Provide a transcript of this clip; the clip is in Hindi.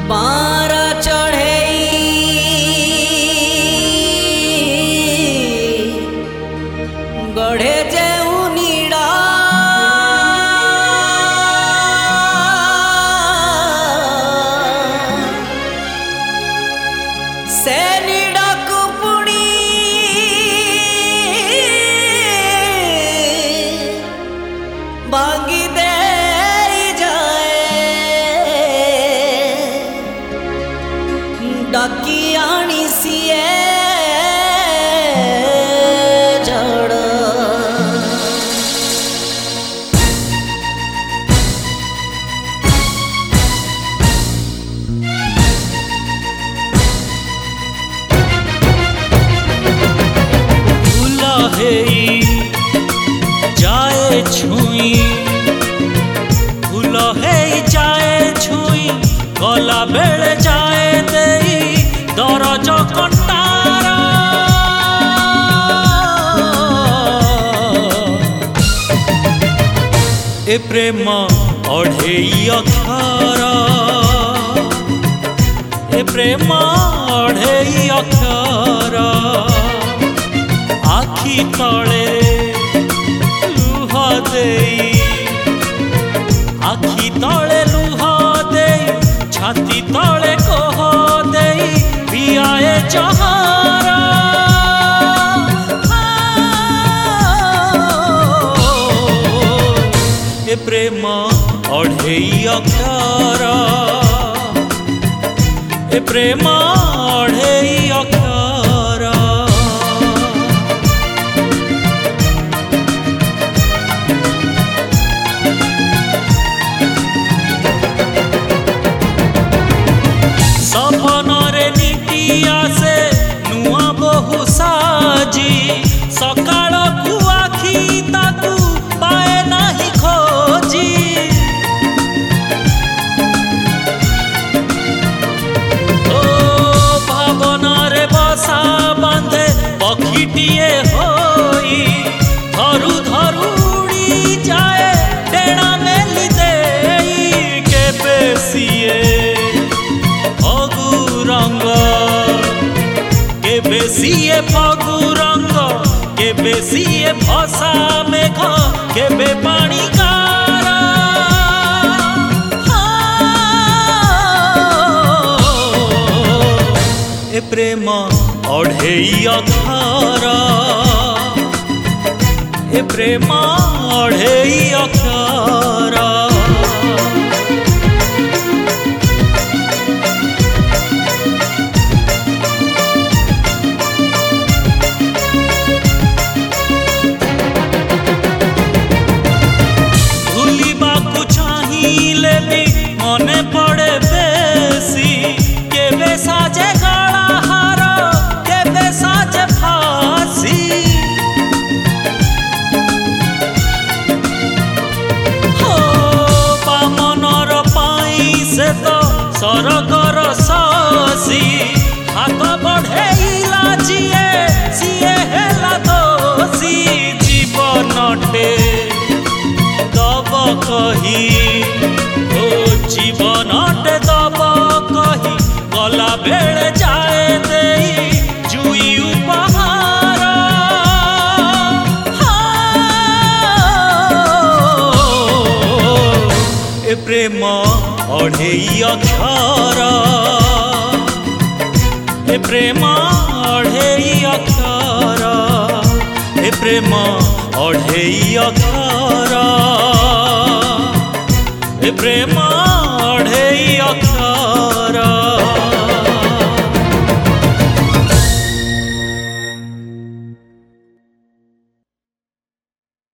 पारा चढ़े गढ़े जेऊ नीड़ा से नीड़ा को पुणी भांगी दे डाकी आनी सिए जड़ फूला है जाए छुई फूला है जाए छुई गला बेले जाए दे दरज कंटार ए प्रेम अढ़ेई अक्षर ए प्रेम अढ़ेई अक्षर आखि तले लुह देई आखि तले लुह देई छाती तले कह देई पियाए जहारा ए प्रेम अढ़ेई अक्षर ए प्रेम अढ़ेई अक्षर सपनरे नीति आसे नुआ बहु साजी सकाळ को आखि ताकू पाए नाही खोजी ओ भावनारे बसा बांधे पक्षीटिए होई धरू धरू उड़ी जाए डेणा मेली देई केबे सिए रंग के बेसिए फगु रंग के बेसिए भसा मेघ के बे पानी कारा ए प्रेम अढ़ेई अक्षर ए प्रेम अढ़ेई अक्षर मने पड़े बेसी केबे साजे गला हार केबे साजे फांसी हो बामनर पाई से तो सरगर ससी हाथ बढ़ेला जिए सिए हेला दोषी जीवनटे दब कही जीवनटे दब कही गला बेले जाए देई जुई उपहार ए प्रेम अढ़ेई अक्षर ए प्रेम अढ़ेई अक्षर ए प्रेम अढ़ेई अक्षर ए प्रेम